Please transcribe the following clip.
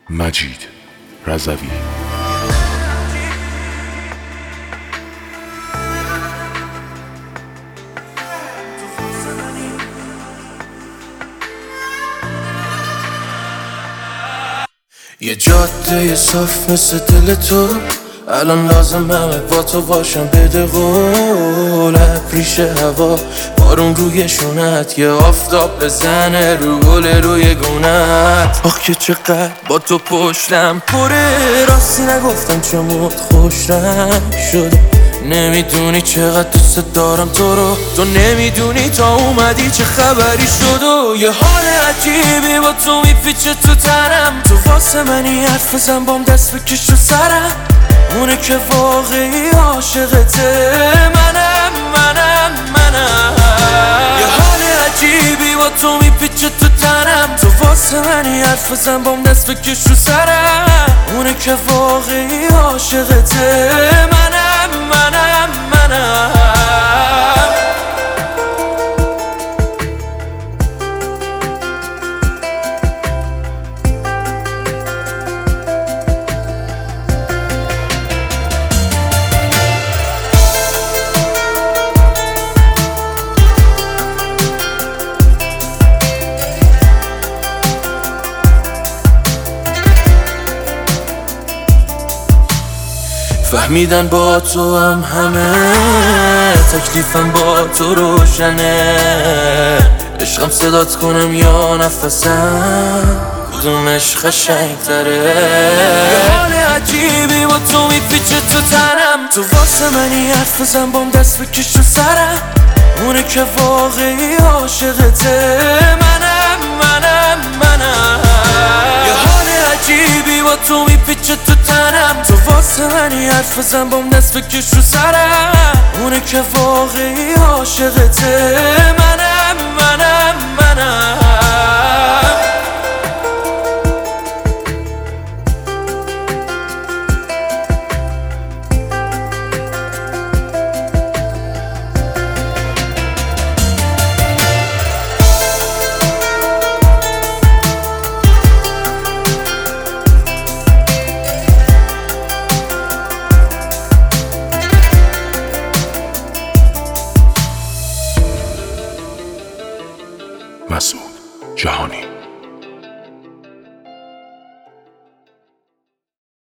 مجید رضوی. یه جاده صاف مثل دل تو، الان لازمه با تو باشم. بده قول ریش هوا، بارون روی شونت، یه آفتاب بزنه رو گل روی گونت. آخ که چقدر با تو پشتم پره، راستی نگفتم چموت خوش رنگ شده. نمیدونی چقدر دوست دارم تو رو، تو نمیدونی تا اومدی چه خبری شد. و یه حال عجیبی با تو میپیچه تو تنم، تو واسه منی حرف بزن بام دست بکش رو سرم. اونه که واقعی عاشقته، منم. یه حال عجیبی با تو میپیچه تو تنم، تو واسه منی حرف بزن بام دست بکش رو سرم. اونه که واقعی عاشقته، منم. فهمیدن با تو هم همه، تکلیفم با تو روشنه. عشقم صدات کنم یا نفسم، کدومش قشنگ تره. یه حال عجیبی با تو میپیچه تو تنم، تو واسه منی حرف بزن بام دست بکش رو سرم. اونه که واقعی عاشقته، منم. یه حال عجیبی با تو میپیچه تو تنم، تو واسه منی حرف بزن بام دست بکش رو سرم. اونه که واقعی عاشقته،